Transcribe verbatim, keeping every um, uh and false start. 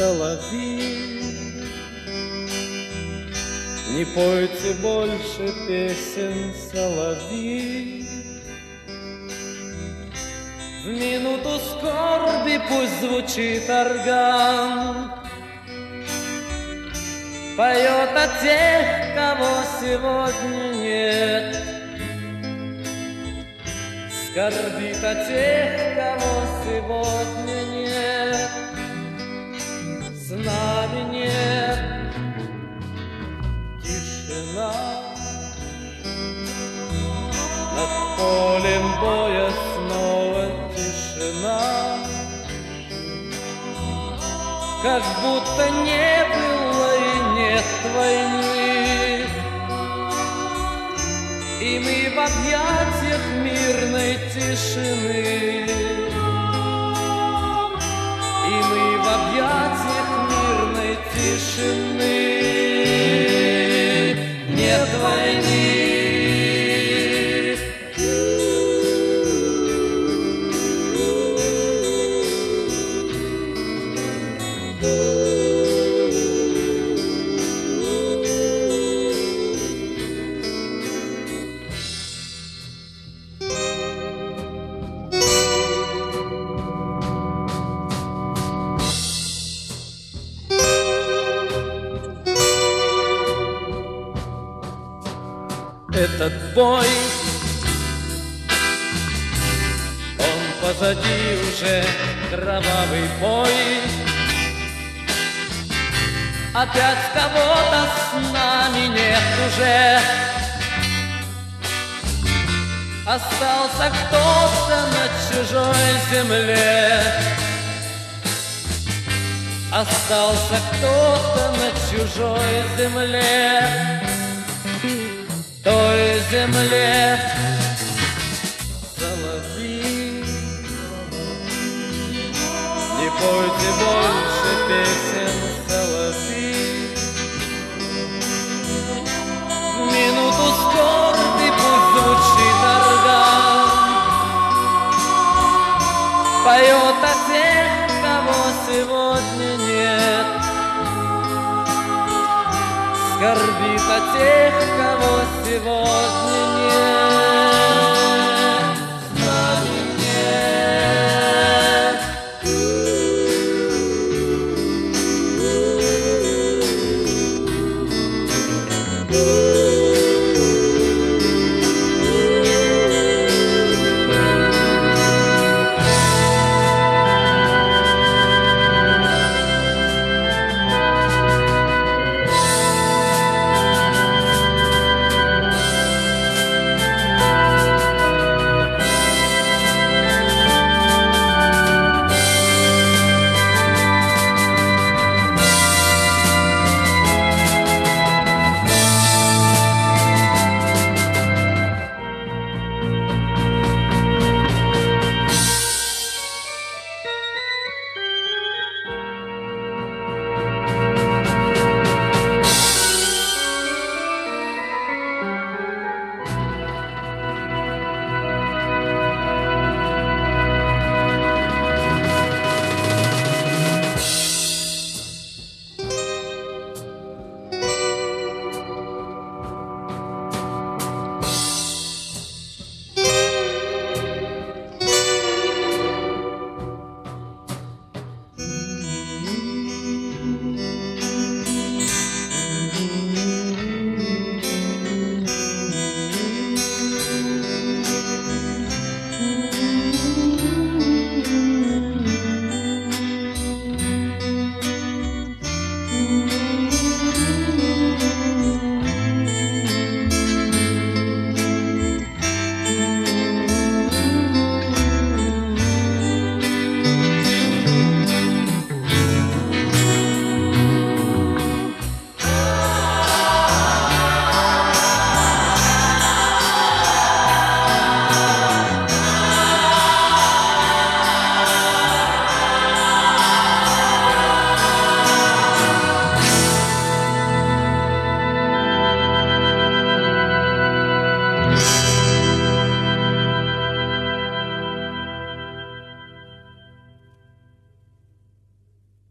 соловьи. Не пойте больше песен, соловьи. В минуту скорби пусть звучит орган, поет о тех, кого сегодня нет, скорбит о тех, кого сегодня нет, с нами нет. Тишина над полем боя, снова тишина, как будто не было и нет войны, и мы в объятиях мирной тишины, и мы в объятиях мирной тишины. Нет войны. Этот бой, он позади уже, кровавый бой. Опять кого-то с нами нет уже, остался кто-то на чужой земле, остался кто-то на чужой земле, той земле. Соловьи, не пойте больше песен, соловьи. В минуту скорби пусть звучит орган, поет о тех, кого сегодня нет, скорбит о тех, кого сегодня нет.